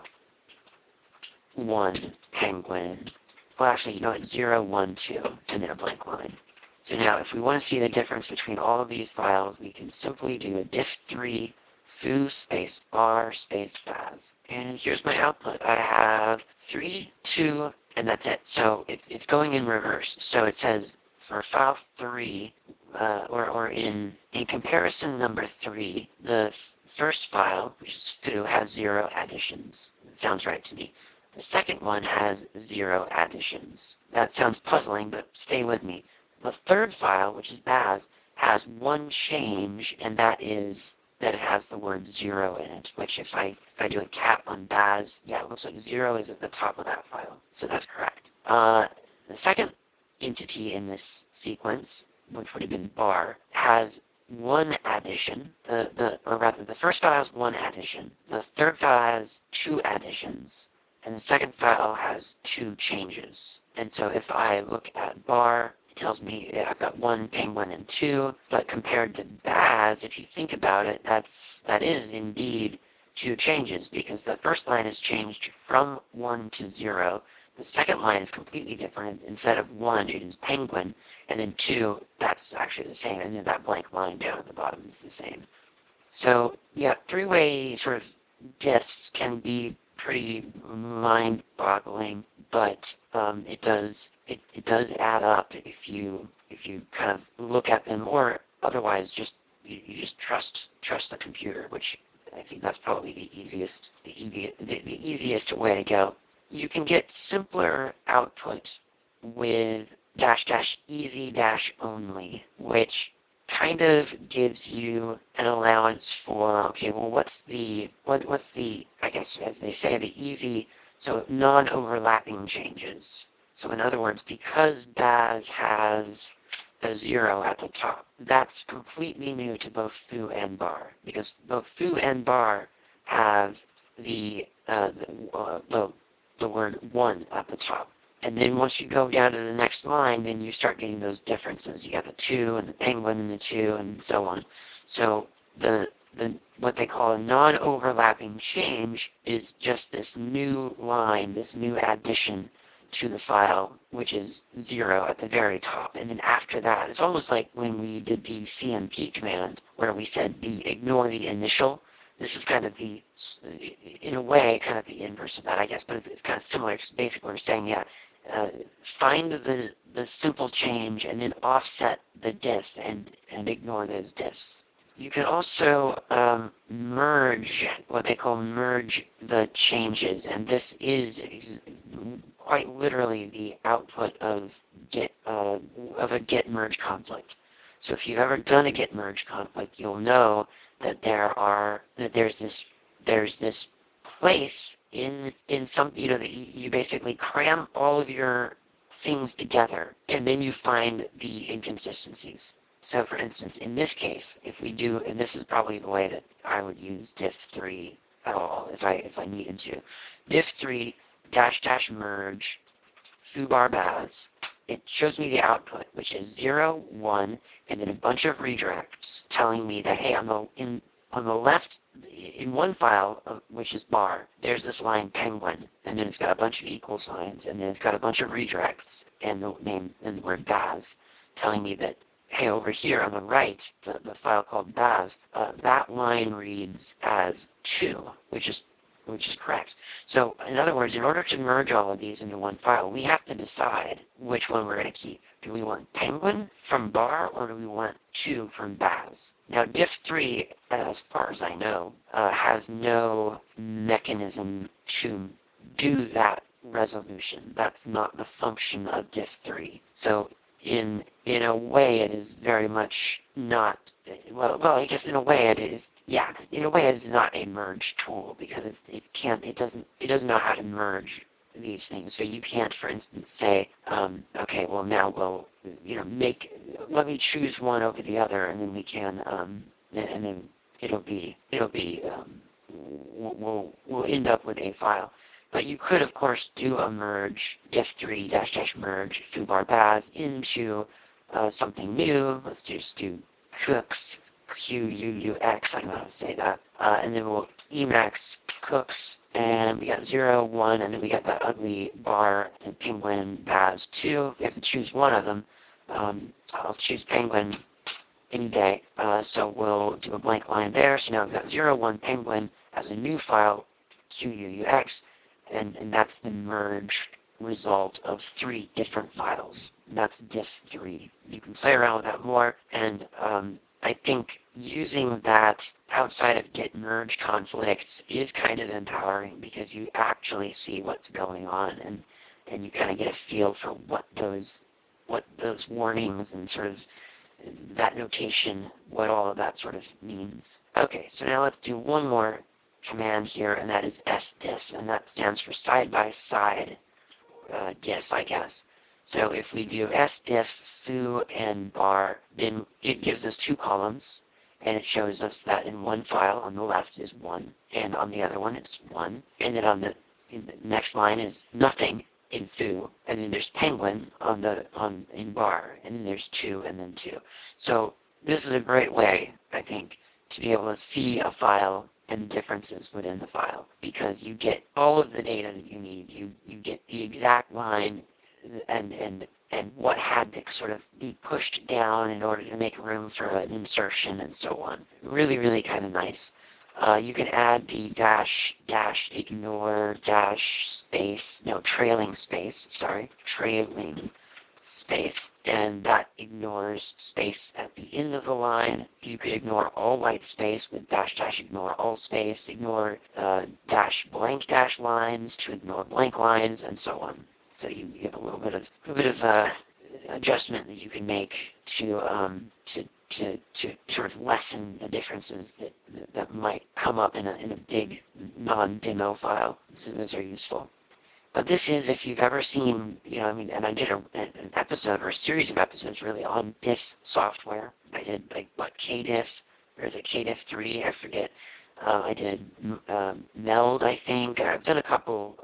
1 penguin. Well, actually, you know what? 0, 1, 2, and then a blank line. So now, if we want to see the difference between all of these files, we can simply do a diff3 foo space bar space baz. And here's my output. I have 3, 2, and that's it. So it's going in reverse. So it says for file 3, or in comparison number 3, the first file, which is foo, has 0 additions. It sounds right to me. The second one has 0 additions. That sounds puzzling, but stay with me. The third file, which is baz, has 1 change, and that is that it has the word 0 in it, which if I do a cat on baz, yeah, it looks like 0 is at the top of that file. So that's correct. The second entity in this sequence, which would have been bar, has 1 addition. Or rather, the first file has 1 addition. The third file has 2 additions. And the second file has 2 changes. And so if I look at bar, it tells me I've got 1 penguin and 2, but compared to baz, if you think about it, that is indeed 2 changes, because the first line is changed from 1 to 0. The second line is completely different. Instead of 1, it is penguin, and then 2, that's actually the same, and then that blank line down at the bottom is the same. So yeah, 3-way sort of diffs can be pretty mind-boggling, but it does add up if you kind of look at them, or otherwise just you just trust the computer, which I think that's probably the easiest way to go. You can get simpler output with -- easy only, which kind of gives you an allowance for, okay, well, what's the, I guess, as they say, the easy, so non-overlapping changes. So in other words, because Baz has a 0 at the top, that's completely new to both foo and bar, because both foo and bar have the word 1 at the top. And then once you go down to the next line, then you start getting those differences. You got the 2 and the penguin and the 2 and so on. So the what they call a non-overlapping change is just this new line, this new addition to the file, which is 0 at the very top. And then after that, it's almost like when we did the CMP command, where we said ignore the initial. This is kind of in a way, kind of the inverse of that, I guess, but it's kind of similar. Basically, we're saying, yeah, find the simple change and then offset the diff and ignore those diffs. You can also merge, what they call merge the changes, and this is quite literally the output of a get merge conflict. So if you've ever done a get merge conflict, you'll know that there's this place in some, that you basically cram all of your things together and then you find the inconsistencies. So for instance, in this case, if we do, and this is probably the way that I would use diff3 at all if I needed to, diff3 dash dash merge foobar baz, it shows me the output, which is 0, 1, and then a bunch of redirects telling me that, hey, on the left, in one file, which is bar, there's this line penguin, and then it's got a bunch of equal signs, and then it's got a bunch of redirects, and the name and the word baz, telling me that, hey, over here on the right, the file called baz, that line reads as 2, which is correct. So in other words, in order to merge all of these into one file, we have to decide which one we're going to keep. Do we want penguin from bar or do we want 2 from baz? Now diff3, as far as I know, has no mechanism to do that resolution. That's not the function of diff3. So in a way it is very much not, well, I guess in a way it is, yeah, in a way it is not a merge tool because it doesn't know how to merge these things. So you can't, for instance, say, okay, well now we'll, let me choose one over the other, and then we can, and then we'll end up with a file. But you could, of course, do a merge, diff3 dash dash merge foobar baz into something new. Let's just do cooks, Q-U-U-X, I don't know how to say that. And then we'll Emacs cooks, and we got 0, 1, and then we got that ugly bar and penguin baz 2. We have to choose one of them. I'll choose penguin any day. So we'll do a blank line there. So now we've got 0, 1 penguin as a new file, QUUX, and that's the merged result of 3 different files. And that's diff3. You can play around with that more, and I think using that outside of get merge conflicts is kind of empowering because you actually see what's going on, and you kind of get a feel for what those warnings and sort of that notation, what all of that sort of means. Okay, so now let's do one more command here, and that is sdiff, and that stands for side-by-side diff, I guess. So if we do sdiff, foo, and bar, then it gives us 2 columns, and it shows us that in one file on the left is 1, and on the other one it's 1, and then in the next line is nothing in foo, and then there's penguin in bar, and then there's 2, and then 2. So this is a great way, I think, to be able to see a file and the differences within the file, because you get all of the data that you need. You get the exact line and what had to sort of be pushed down in order to make room for an insertion and so on. Really, really kind of nice. You can add the dash, ignore, trailing space, and that ignores space at the end of the line. You could ignore all white space with dash ignore all space, ignore dash blank dash lines to ignore blank lines, and so on. So you have a little bit of adjustment that you can make to to sort of lessen the differences that might come up in a big non-demo file. So those are useful. But this is, if you've ever seen, and I did an episode or a series of episodes really on diff software. I did like KDiff. There's a KDiff 3, I forget. I did Meld, I think. I've done a couple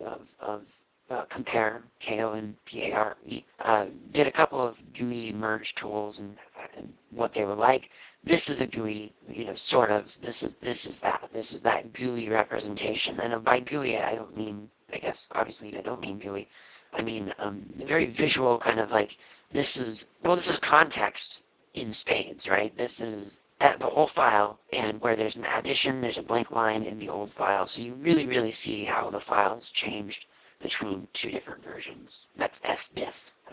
of Compare, KOMPARE. Did a couple of GUI merge tools and what they were like. This is a GUI, sort of. This is that GUI representation. And by GUI, I don't mean, I guess, obviously, I don't mean GUI. I mean, very visual kind of like, this is context in spades, right? This is the whole file, and where there's an addition, there's a blank line in the old file. So you really, really see how the file's changed between two different versions. That's SDiff. And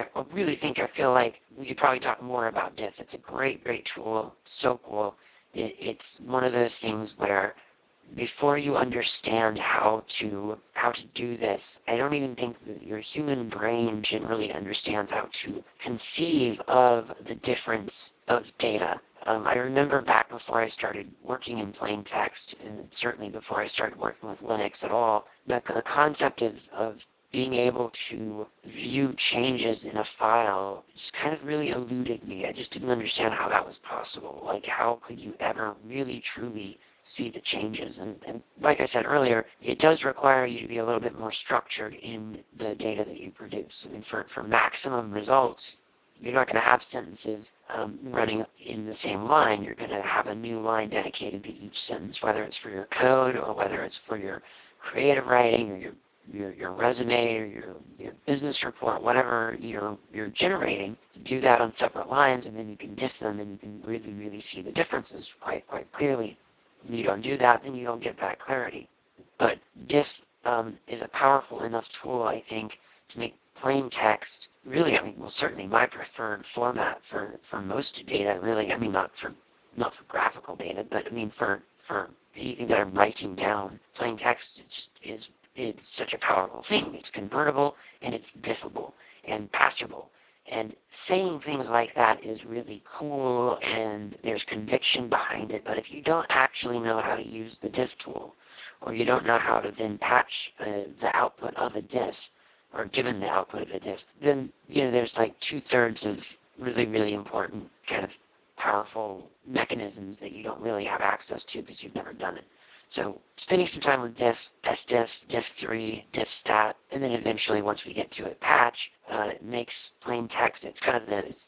I feel like we could probably talk more about diff. It's a great, great tool. It's so cool. It's one of those things where before you understand how to do this, I don't even think that your human brain generally understands how to conceive of the difference of data. I remember back before I started working in plain text, and certainly before I started working with Linux at all, the concept of being able to view changes in a file just kind of really eluded me. I just didn't understand how that was possible. Like, how could you ever really, truly see the changes? And like I said earlier, it does require you to be a little bit more structured in the data that you produce. I mean, for maximum results, you're not going to have sentences running in the same line. You're going to have a new line dedicated to each sentence, whether it's for your code or whether it's for your creative writing or your resume or your business report, whatever you're generating. Do that on separate lines, and then you can diff them, and you can really, really see the differences quite clearly. When you don't do that, then you don't get that clarity. But diff is a powerful enough tool, I think, to make plain text really, certainly my preferred format for most data, really. Not for graphical data, but for anything that I'm writing down. Plain text it's such a powerful thing. It's convertible, and it's diffable and patchable. And saying things like that is really cool, and there's conviction behind it. But if you don't actually know how to use the diff tool, or you don't know how to then patch the output of a diff, or given the output of a diff, then there's like 2/3 of really, really important kind of powerful mechanisms that you don't really have access to because you've never done it. So spending some time with diff, SDiff, diff3, diffstat, and then eventually once we get to a patch, it makes plain text. It's kind of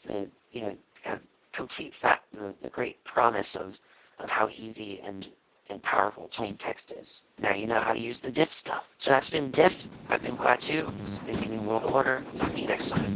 kind of completes the great promise of how easy and powerful plain text is. Now you know how to use the diff stuff. So that's been diff. I've been Klaatu. This has been New World Order. Talk to you next time.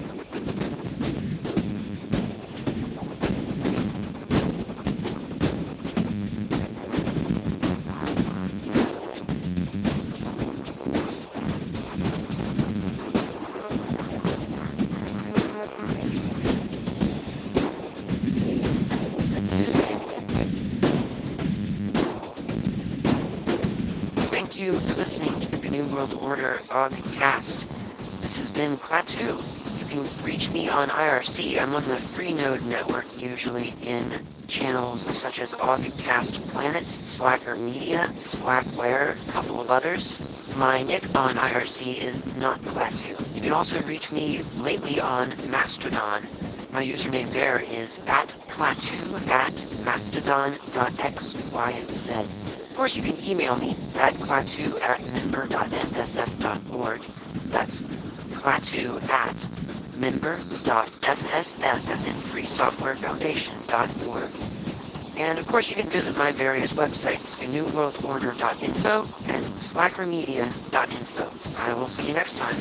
Thank you for listening to the New World Order Ogcast. This has been Klaatu. You can reach me on IRC. I'm on the Freenode network, usually in channels such as Ogcast Planet, Slacker Media, Slackware, a couple of others. My nick on IRC is not Klaatu. You can also reach me lately on Mastodon. My username there is @Klaatu at mastodon.xyz. Of course, you can email me at klaatu@member.fsf.org. That's klaatu at member.fsf, as in freesoftwarefoundation.org. And of course, you can visit my various websites, newworldorder.info and slackermedia.info. I will see you next time.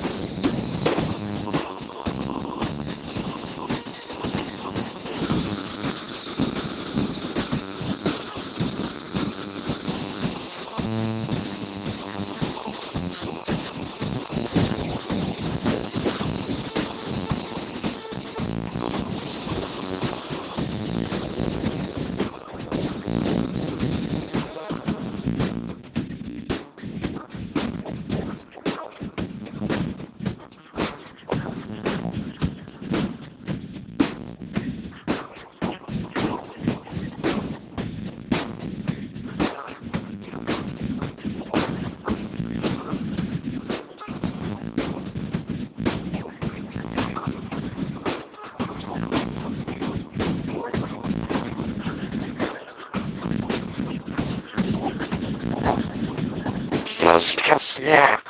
Yeah.